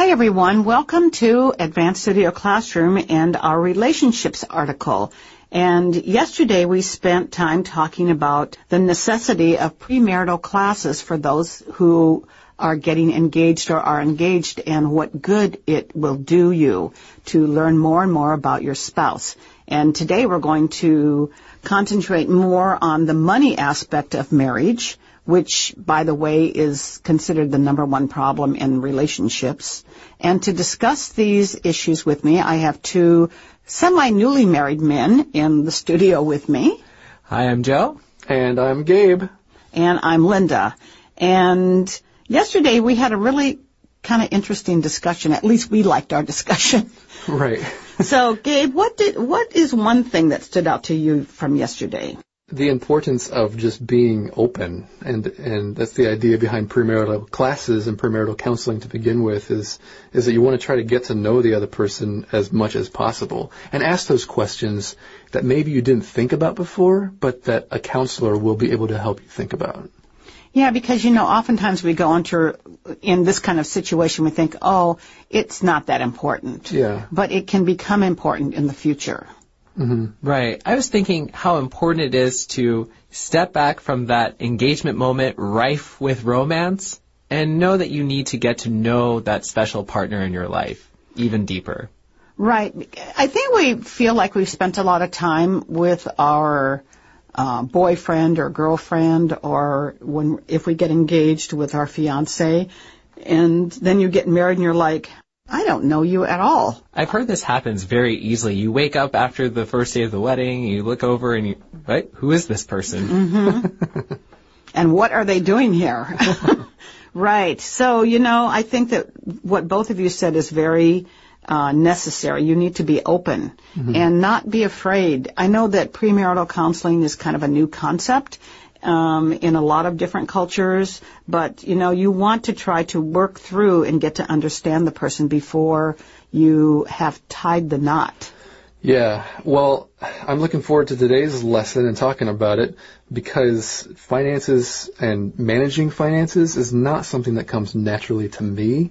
Hi, everyone. Welcome to Advanced Studio Classroom and our relationships article. And yesterday we spent time talking about the necessity of premarital classes for those who are getting engaged or are engaged and what good it will do you to learn more and more about your spouse. And today we're going to concentrate more on the money aspect of marriage, which, by the way, is considered the number one problem in relationships. And to discuss these issues with me, I have two semi-newly married men in the studio with me. Hi, I'm Joe. And I'm Gabe. And I'm Linda. And yesterday we had a really kind of interesting discussion. At least we liked our discussion. Right. So, Gabe, what is one thing that stood out to you from yesterday? The importance of just being open, and that's the idea behind premarital classes and premarital counseling to begin with, is that you want to try to get to know the other person as much as possible and ask those questions that maybe you didn't think about before, but that a counselor will be able to help you think about. Yeah, because, oftentimes we go in this kind of situation, we think, oh, it's not that important. Yeah. But it can become important in the future. Mm-hmm. Right. I was thinking how important it is to step back from that engagement moment rife with romance and know that you need to get to know that special partner in your life even deeper. Right. I think we feel like we've spent a lot of time with our boyfriend or girlfriend, or if we get engaged with our fiancé, and then you get married and you're like, I don't know you at all. I've heard this happens very easily. You wake up after the first day of the wedding, you look over and right? Who is this person? Mm-hmm. And what are they doing here? Right. So, I think that what both of you said is very necessary. You need to be open and not be afraid. I know that premarital counseling is kind of a new concept in a lot of different cultures, but, you want to try to work through and get to understand the person before you have tied the knot. Yeah, well, I'm looking forward to today's lesson and talking about it because finances and managing finances is not something that comes naturally to me.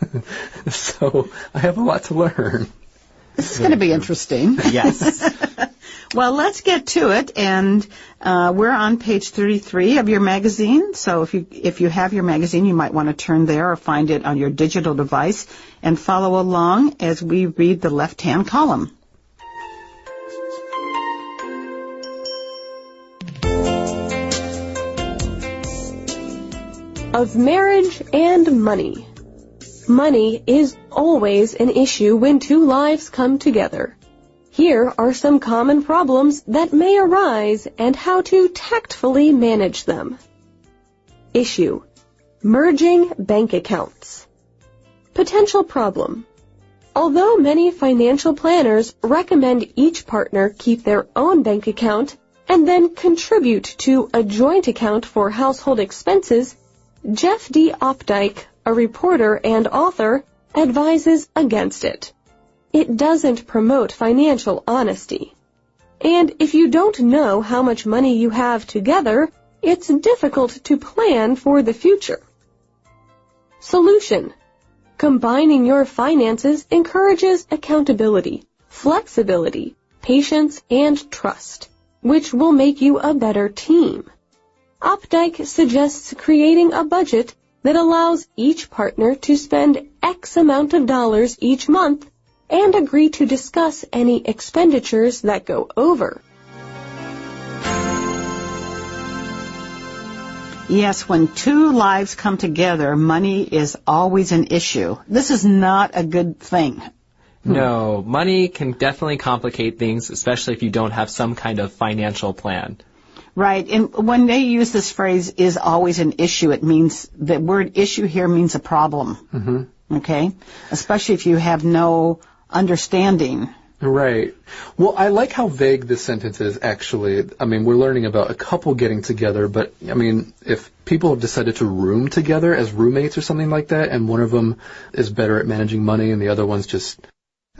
So I have a lot to learn. This is going to be interesting. Yes. Well, let's get to it, and we're on page 33 of your magazine. So if you have your magazine, you might want to turn there or find it on your digital device and follow along as we read the left-hand column. Of marriage and money. Money is always an issue when two lives come together. Here are some common problems that may arise and how to tactfully manage them. Issue: merging bank accounts. Potential problem: although many financial planners recommend each partner keep their own bank account and then contribute to a joint account for household expenses, Jeff D. Opdyke, a reporter and author, advises against it. It doesn't promote financial honesty. And if you don't know how much money you have together, it's difficult to plan for the future. Solution: combining your finances encourages accountability, flexibility, patience, and trust, which will make you a better team. Opdyke suggests creating a budget that allows each partner to spend X amount of dollars each month and agree to discuss any expenditures that go over. Yes, when two lives come together, money is always an issue. This is not a good thing. No, money can definitely complicate things, especially if you don't have some kind of financial plan. Right, and when they use this phrase, is always an issue, it means, the word issue here means a problem, okay? Especially if you have no understanding. Right. Well, I like how vague this sentence is, actually. I mean, we're learning about a couple getting together, but, I mean, if people have decided to room together as roommates or something like that, and one of them is better at managing money and the other one's just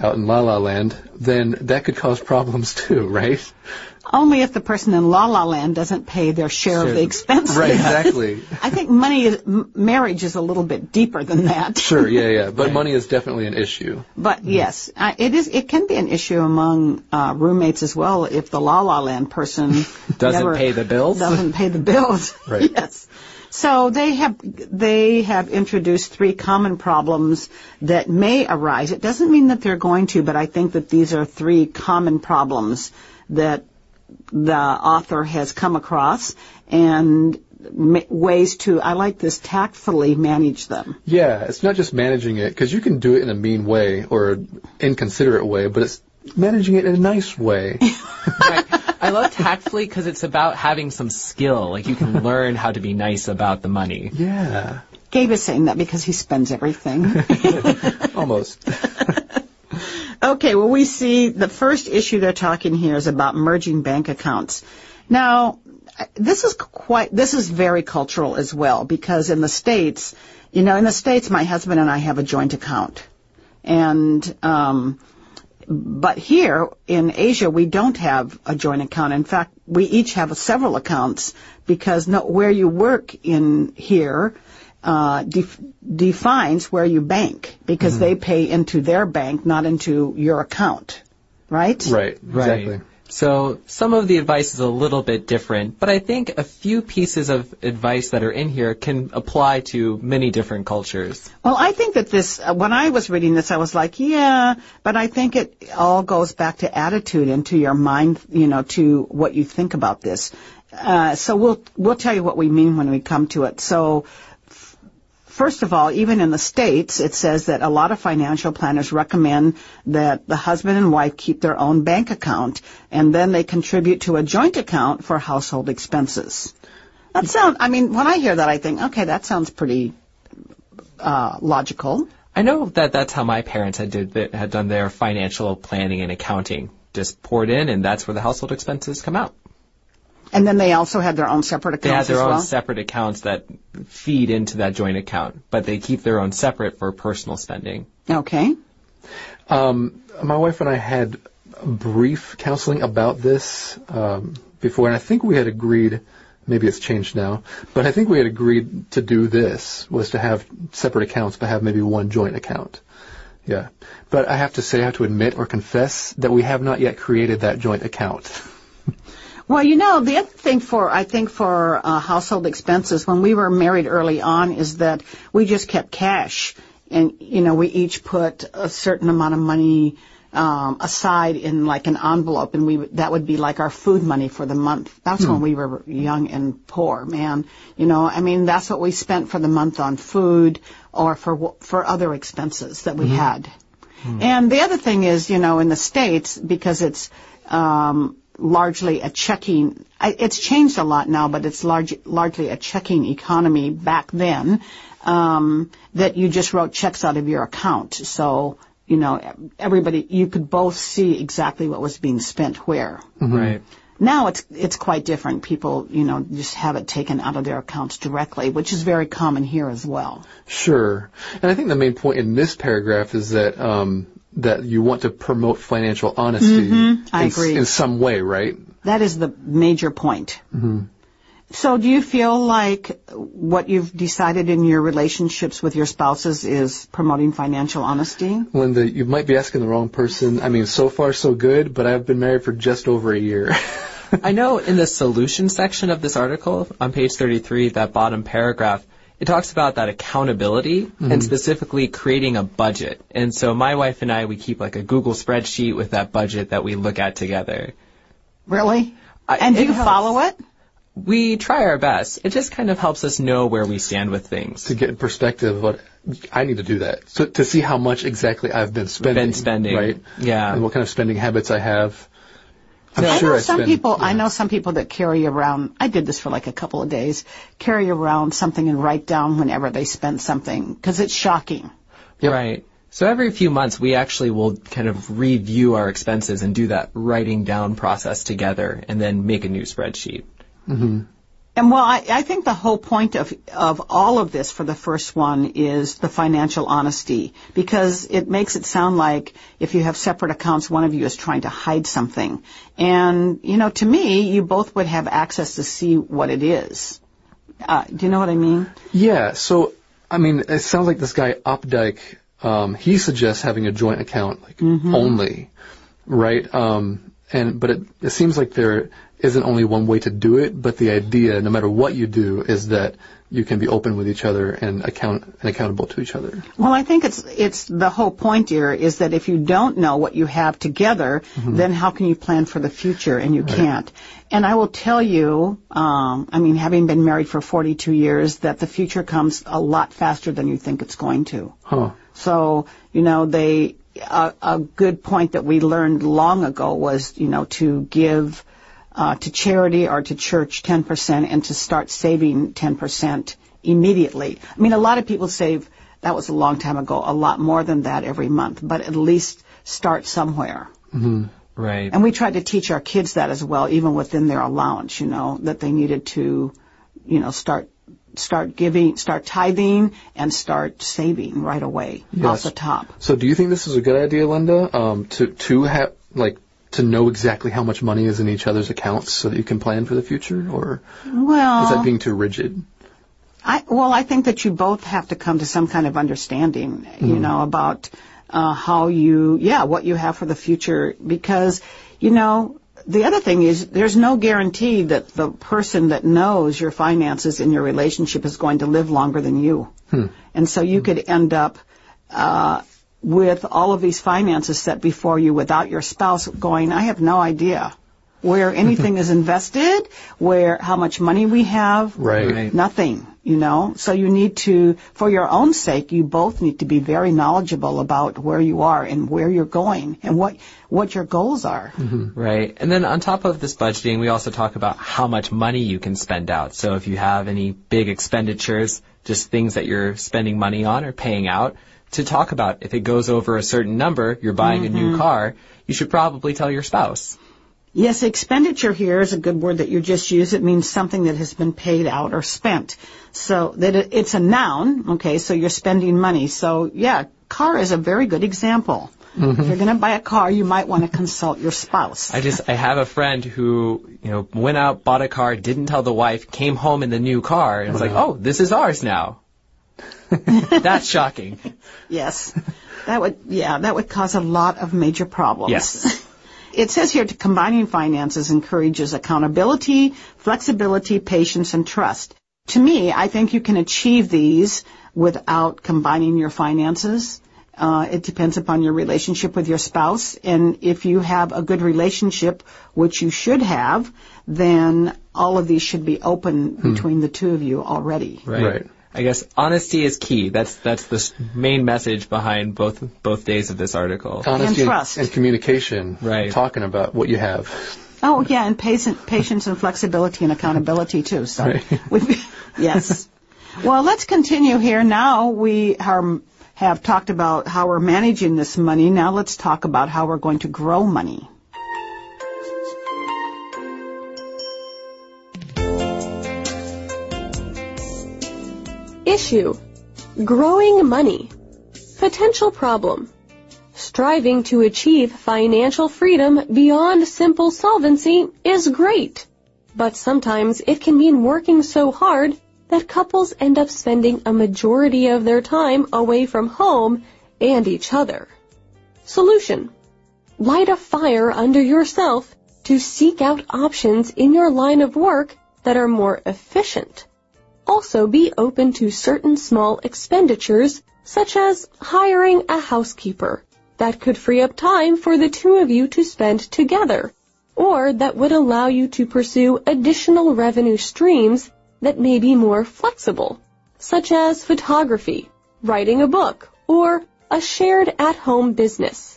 out in La La Land, then that could cause problems too, right? Only if the person in La La Land doesn't pay their share of the expenses. Right, exactly. I think marriage is a little bit deeper than that. Sure, yeah. But money is definitely an issue. But yes, it can be an issue among roommates as well if the La La Land person doesn't pay the bills. Doesn't pay the bills. Right. Yes. So they have introduced 3 common problems that may arise. It doesn't mean that they're going to, but I think that these are 3 common problems that the author has come across and ways to, I like this, tactfully manage them. Yeah, it's not just managing it, because you can do it in a mean way or inconsiderate way, but it's managing it in a nice way. Right. I love tactfully because it's about having some skill. Like you can learn how to be nice about the money. Yeah. Gabe is saying that because he spends everything. Almost. Okay, well, we see the first issue they're talking here is about merging bank accounts. Now, this is very cultural as well, because in the States, my husband and I have a joint account. And, but here in Asia, we don't have a joint account. In fact, we each have several accounts because where you work in here defines where you bank, because they pay into their bank, not into your account, right? Right, exactly. Right. So some of the advice is a little bit different, but I think a few pieces of advice that are in here can apply to many different cultures. Well, I think that when I was reading this, I was like, yeah, but I think it all goes back to attitude and to your mind, to what you think about this. So we'll tell you what we mean when we come to it. So first of all, even in the States, it says that a lot of financial planners recommend that the husband and wife keep their own bank account, and then they contribute to a joint account for household expenses. When I hear that, I think, okay, that sounds pretty logical. I know that that's how my parents had done their financial planning and accounting. Just poured in, and that's where the household expenses come out. And then they also had their own separate accounts as well? They had their own separate accounts that feed into that joint account, but they keep their own separate for personal spending. Okay. My wife and I had brief counseling about this before, and I think we had agreed, maybe it's changed now, but I think we had agreed to do this, was to have separate accounts, but have maybe one joint account. Yeah. But I have to admit or confess that we have not yet created that joint account. Well, the other thing for household expenses when we were married early on is that we just kept cash. And, we each put a certain amount of money aside in like an envelope, and that would be like our food money for the month. That's when we were young and poor, man. That's what we spent for the month on food or for other expenses that we had. And the other thing is, in the States, because it's largely a checking, it's changed a lot now, but it's largely a checking economy back then, that you just wrote checks out of your account. So, everybody, you could both see exactly what was being spent where. Mm-hmm. Right. Now it's quite different. People, just have it taken out of their accounts directly, which is very common here as well. Sure. And I think the main point in this paragraph is that that you want to promote financial honesty I agree. In some way, right? That is the major point. Mm-hmm. So do you feel like what you've decided in your relationships with your spouses is promoting financial honesty? Linda, you might be asking the wrong person. So far so good, but I've been married for just over a year. I know in the solution section of this article on page 33, that bottom paragraph, it talks about that accountability and specifically creating a budget. And so my wife and I, we keep like a Google spreadsheet with that budget that we look at together. Really? And do you follow it? We try our best. It just kind of helps us know where we stand with things. To get perspective, I need to do that. So to see how much exactly I've been spending. Right? Yeah. And what kind of spending habits I have. I know some people that carry around, I did this for like a couple of days, carry around something and write down whenever they spend something, because it's shocking. Yep. Right. So every few months, we actually will kind of review our expenses and do that writing down process together and then make a new spreadsheet. Mm-hmm. And well, I think the whole point of all of this for the first one is the financial honesty, because it makes it sound like if you have separate accounts, one of you is trying to hide something. And, to me, you both would have access to see what it is. Do you know what I mean? Yeah. So, it sounds like this guy Opdyke, he suggests having a joint account only, right? But it seems like there isn't only one way to do it, but the idea, no matter what you do, is that you can be open with each other and accountable to each other. Well, I think it's the whole point here is that if you don't know what you have together, then how can you plan for the future? And you can't. And I will tell you, having been married for 42 years, that the future comes a lot faster than you think it's going to. Huh. So, a good point that we learned long ago was, to give to charity or to church 10% and to start saving 10% immediately. A lot of people save, that was a long time ago, a lot more than that every month, but at least start somewhere. Mm-hmm. Right. And we tried to teach our kids that as well, even within their allowance, that they needed to, start giving, start tithing, and start saving right away off the top. So do you think this is a good idea, Linda, to know exactly how much money is in each other's accounts so that you can plan for the future, or is that being too rigid? I think that you both have to come to some kind of understanding, about what you have for the future, because, the other thing is there's no guarantee that the person that knows your finances in your relationship is going to live longer than you. And so you could end up with all of these finances set before you without your spouse going, I have no idea where anything is invested, how much money we have. Right. Nothing, So you need to, for your own sake, you both need to be very knowledgeable about where you are and where you're going and what your goals are. Mm-hmm. Right. And then on top of this budgeting, we also talk about how much money you can spend out. So if you have any big expenditures, just things that you're spending money on or paying out, to talk about if it goes over a certain number, you're buying a new car, you should probably tell your spouse. Yes, expenditure here is a good word that you just used. It means something that has been paid out or spent. So that it's a noun, okay, so you're spending money. So, car is a very good example. Mm-hmm. If you're going to buy a car, you might want to consult your spouse. I have a friend who, went out, bought a car, didn't tell the wife, came home in the new car, and it's like, oh, this is ours now. That's shocking. Yes. That would cause a lot of major problems. Yes. It says here, combining finances encourages accountability, flexibility, patience, and trust. To me, I think you can achieve these without combining your finances. It depends upon your relationship with your spouse. And if you have a good relationship, which you should have, then all of these should be open between the two of you already. Right. I guess honesty is key. That's the main message behind both days of this article. Honesty and trust. And communication. Right. Talking about what you have. Oh, yeah, and patience and flexibility and accountability, too. So, right. Yes. Well, let's continue here. Now we have talked about how we're managing this money. Now let's talk about how we're going to grow money. Issue: growing money. Potential problem: striving to achieve financial freedom beyond simple solvency is great, but sometimes it can mean working so hard that couples end up spending a majority of their time away from home and each other. Solution: light a fire under yourself to seek out options in your line of work that are more efficient. Also, be open to certain small expenditures, such as hiring a housekeeper, that could free up time for the two of you to spend together, or that would allow you to pursue additional revenue streams that may be more flexible, such as photography, writing a book, or a shared at-home business.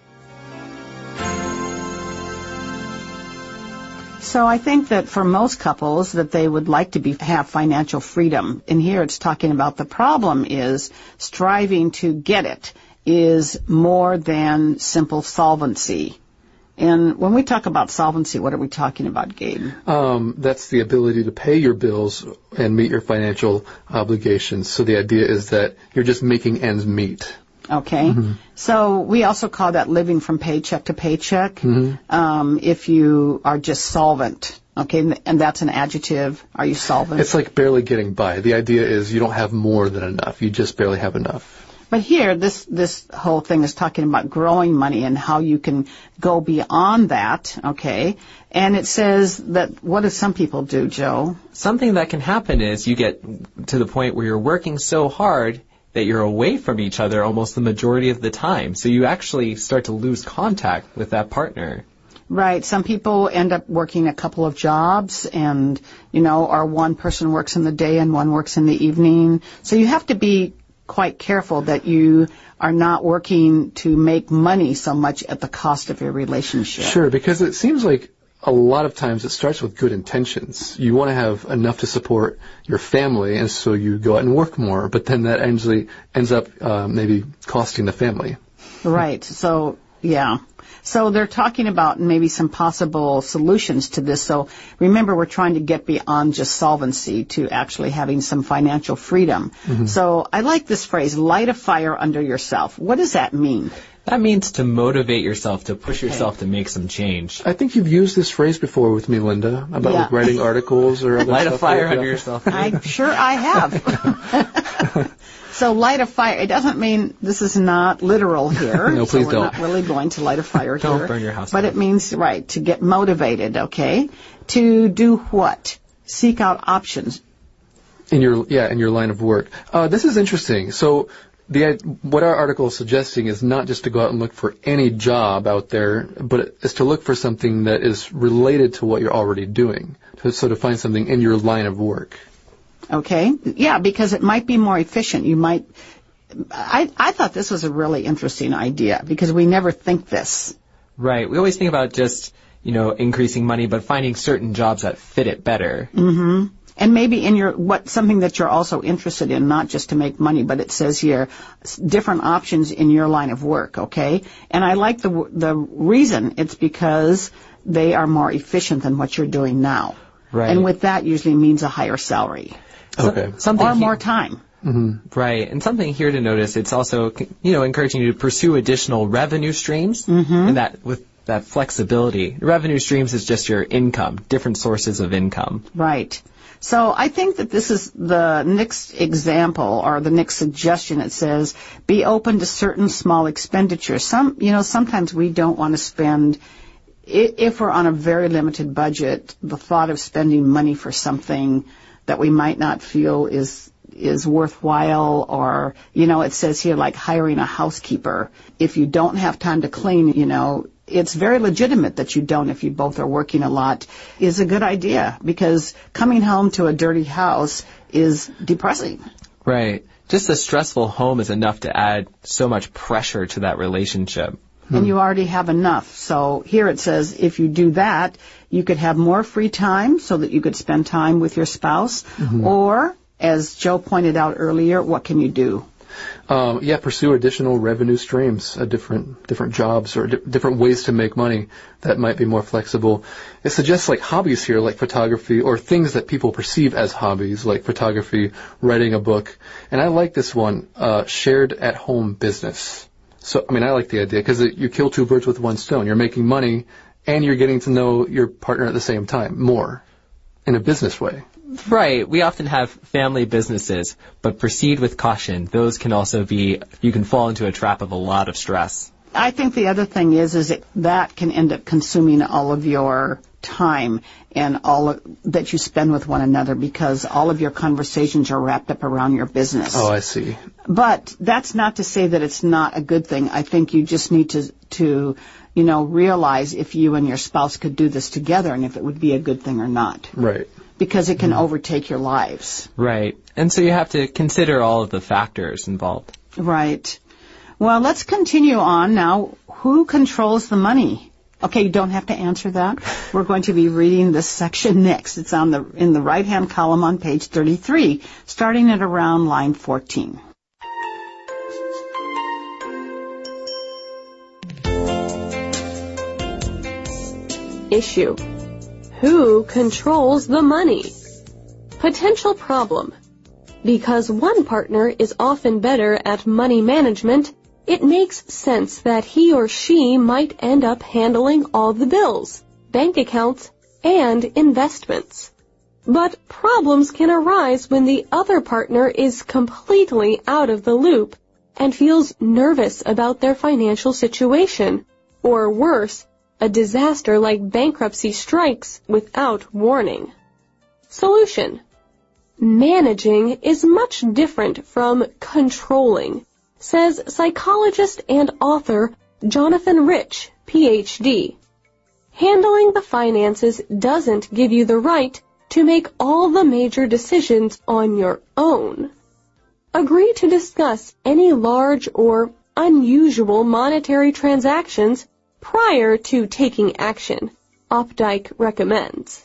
So I think that for most couples that they would like to have financial freedom. And here it's talking about the problem is striving to get it is more than simple solvency. And when we talk about solvency, what are we talking about, Gabe? That's the ability to pay your bills and meet your financial obligations. So the idea is that you're just making ends meet. Okay. So we also call that living from paycheck to paycheck. If you are just solvent. Okay, and that's an adjective. Are you solvent? It's like barely getting by. The idea is you don't have more than enough. You just barely have enough. But here, this whole thing is talking about growing money and how you can go beyond that, okay? And it says that, what do some people do, Joe? Something that can happen is you get to the point where you're working so hard that you're away from each other almost the majority of the time. So you actually start to lose contact with that partner. Right. Some people end up working a couple of jobs and, or one person works in the day and one works in the evening. So you have to be quite careful that you are not working to make money so much at the cost of your relationship. Sure, because it seems like a lot of times it starts with good intentions. You want to have enough to support your family, and so you go out and work more, but then that ends up maybe costing the family. Right. So, yeah. So they're talking about maybe some possible solutions to this. So remember, we're trying to get beyond just solvency to actually having some financial freedom. So I like this phrase, light a fire under yourself. What does that mean? That means to motivate yourself, to push yourself to make some change. I think you've used this phrase before with me, Linda, about like writing articles or other light stuff. A fire under yourself. I'm sure I have. So light a fire, it doesn't mean this is not literal here. No, please so we're don't. not really going to light a fire here. Don't burn your house But down. it means, right, to get motivated, okay? To do what? Seek out options. In your line of work. This is interesting. So what our article is suggesting is not just to go out and look for any job out there, but it's to look for something that is related to what you're already doing. So to find something in your line of work. Okay. Yeah, because it might be more efficient. I thought this was a really interesting idea because we never think this. Right. We always think about just, increasing money, but finding certain jobs that fit it better. And maybe in something that you're also interested in, not just to make money, but it says here, different options in your line of work, okay? And I like the reason. It's because they are more efficient than what you're doing now. Right. And with that usually means a higher salary. Okay. Or more time. Right. And something here to notice, it's also, encouraging you to pursue additional revenue streams. And that with that flexibility. Revenue streams is just your income, different sources of income. Right. So I think that this is the next example or the next suggestion. It says, be open to certain small expenditures. Sometimes we don't want to spend, if we're on a very limited budget, the thought of spending money for something that we might not feel is worthwhile, or, it says here like hiring a housekeeper. If you don't have time to clean, it's very legitimate that you don't if you both are working a lot, is a good idea, because coming home to a dirty house is depressing. Right. Just a stressful home is enough to add so much pressure to that relationship. And you already have enough. So here it says if you do that, you could have more free time so that you could spend time with your spouse. Or, as Joe pointed out earlier, what can you do? Pursue additional revenue streams, different jobs or different ways to make money that might be more flexible. It suggests like hobbies here, like photography, or things that people perceive as hobbies, like photography, writing a book. And I like this one, shared at home business. So, I like the idea because you kill two birds with one stone. You're making money and you're getting to know your partner at the same time more in a business way. Right. We often have family businesses, but proceed with caution. Those can also you can fall into a trap of a lot of stress. I think the other thing is that can end up consuming all of your time and that you spend with one another, because all of your conversations are wrapped up around your business. Oh, I see. But that's not to say that it's not a good thing. I think you just need to realize if you and your spouse could do this together and if it would be a good thing or not. Right. Because it can overtake your lives. Right. And so you have to consider all of the factors involved. Right. Well, let's continue on now. Who controls the money? Okay, you don't have to answer that. We're going to be reading this section next. It's in the right-hand column on page 33, starting at around line 14. issue. Who controls the money? Potential problem. Because one partner is often better at money management, it makes sense that he or she might end up handling all the bills, bank accounts, and investments. But problems can arise when the other partner is completely out of the loop and feels nervous about their financial situation, or worse, a disaster like bankruptcy strikes without warning. Solution. Managing is much different from controlling, says psychologist and author Jonathan Rich, Ph.D. Handling the finances doesn't give you the right to make all the major decisions on your own. Agree to discuss any large or unusual monetary transactions prior to taking action, Opdyke recommends.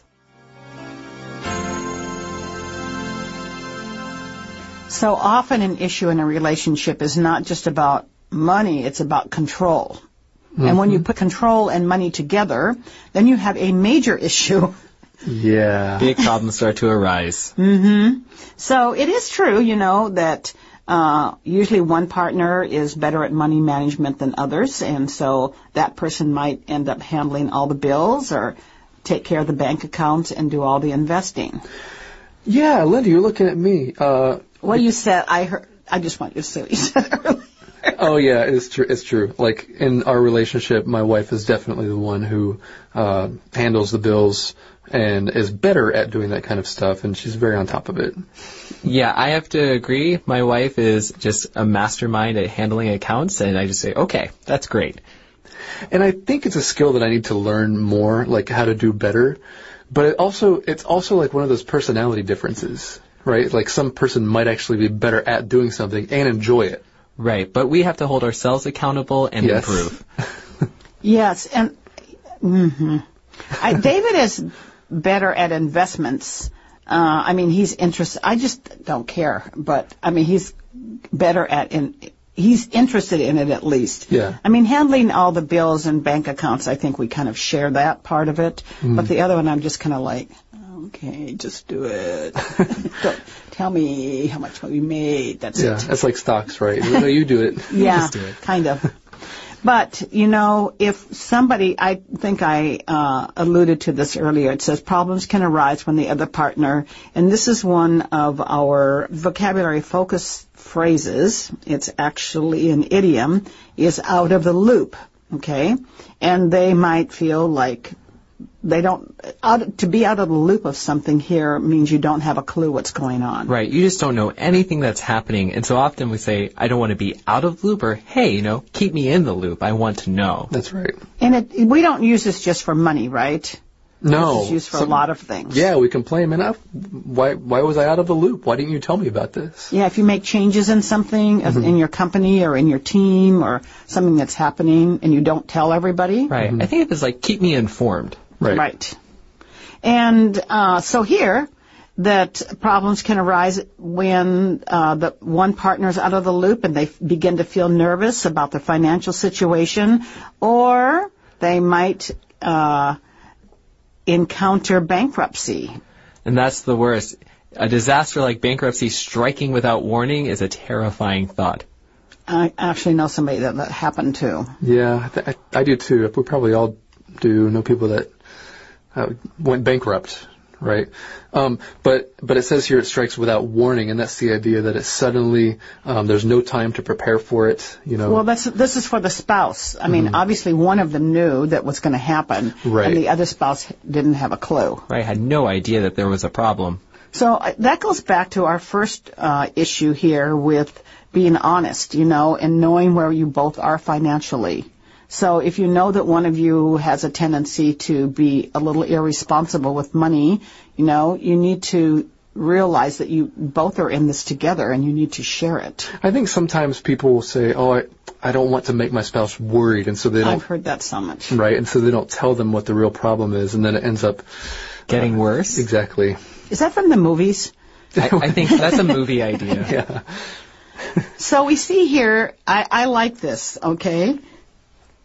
So often an issue in a relationship is not just about money, it's about control. Mm-hmm. And when you put control and money together, then you have a major issue. Yeah. Big problems start to arise. Mm-hmm. So it is true, that usually one partner is better at money management than others, and so that person might end up handling all the bills or take care of the bank accounts and do all the investing. Yeah, Linda, you're looking at me. What you said, I just want you to say what you said earlier. Oh yeah, it's true. It's true. Like in our relationship, my wife is definitely the one who handles the bills and is better at doing that kind of stuff, and she's very on top of it. Yeah, I have to agree. My wife is just a mastermind at handling accounts, and I just say, okay, that's great. And I think it's a skill that I need to learn more, like how to do better. But it's also like one of those personality differences, right? Like some person might actually be better at doing something and enjoy it. Right, but we have to hold ourselves accountable and improve. Yes, and David is better at investments. He's interested. I just don't care, but he's better at he's interested in it at least. Yeah. Handling all the bills and bank accounts, I think we kind of share that part of it. But the other one, I'm just kind of like, okay, just do it. Don't tell me how much we made. That's it. Yeah, that's like stocks, right? You do it. Yeah, just do it. Kind of. But, if somebody, I think I alluded to this earlier, it says problems can arise when the other partner, and this is one of our vocabulary focus phrases, it's actually an idiom, is out of the loop, okay? And they might feel like to be out of the loop of something here means you don't have a clue what's going on. Right. You just don't know anything that's happening. And so often we say, I don't want to be out of the loop, or, hey, keep me in the loop. I want to know. That's right. And we don't use this just for money, right? No. This is used for a lot of things. Yeah, we complain, man, why was I out of the loop? Why didn't you tell me about this? Yeah, if you make changes in something, in your company or in your team or something that's happening and you don't tell everybody. Right. I think it was like, keep me informed. Right. And so here, that problems can arise when the one partner's out of the loop and they begin to feel nervous about their financial situation, or they might encounter bankruptcy. And that's the worst. A disaster like bankruptcy striking without warning is a terrifying thought. I actually know somebody that happened to. Yeah, I do too. We probably all do know people that went bankrupt, right? But it says here it strikes without warning, and that's the idea that it suddenly, there's no time to prepare for it, Well, this is for the spouse. Obviously one of them knew that was going to happen, right, and the other spouse didn't have a clue. Right, had no idea that there was a problem. So that goes back to our first issue here with being honest, and knowing where you both are financially. So if you know that one of you has a tendency to be a little irresponsible with money, you need to realize that you both are in this together and you need to share it. I think sometimes people will say, I don't want to make my spouse worried, and so they don't. I've heard that so much. Right, and so they don't tell them what the real problem is, and then it ends up getting worse. Exactly. Is that from the movies? I think that's a movie idea. Yeah. So we see here, I like this, okay?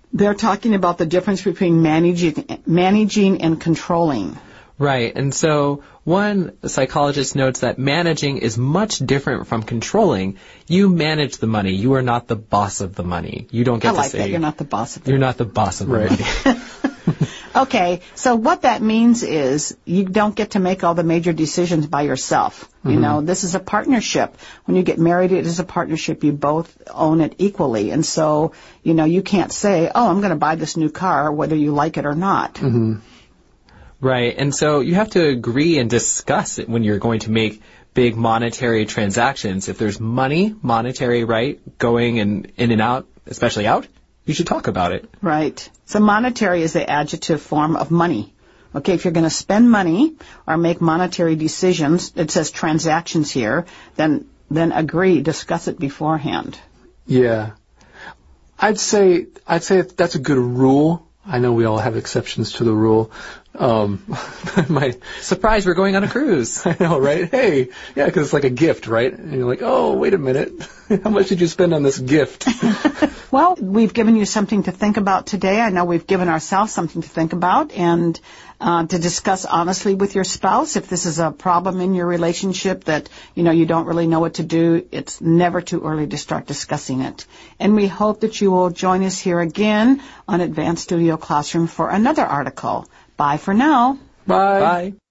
They're talking about the difference between managing and controlling. Right. And so one psychologist notes that managing is much different from controlling. You manage the money. You are not the boss of the money. You don't get to say that. You're not the boss of the You're not the boss of the money. Okay, so what that means is you don't get to make all the major decisions by yourself. You know, this is a partnership. When you get married, it is a partnership. You both own it equally. And so, you know, you can't say, oh, I'm going to buy this new car whether you like it or not. Right. And so you have to agree and discuss it when you're going to make big monetary transactions. If there's money, monetary, right, going in and out, especially out, you should talk about it. Right. So monetary is the adjective form of money. Okay, if you're going to spend money or make monetary decisions, it says transactions here, then agree, discuss it beforehand. Yeah. I'd say that's a good rule. I know we all have exceptions to the rule. Surprise, we're going on a cruise. I know, right? Hey, yeah, because it's like a gift, right? And you're like, oh, wait a minute. How much did you spend on this gift? Well, we've given you something to think about today. I know we've given ourselves something to think about and to discuss honestly with your spouse. If this is a problem in your relationship that, you know, you don't really know what to do, it's never too early to start discussing it. And we hope that you will join us here again on Advanced Studio Classroom for another article. Bye for now. Bye. Bye.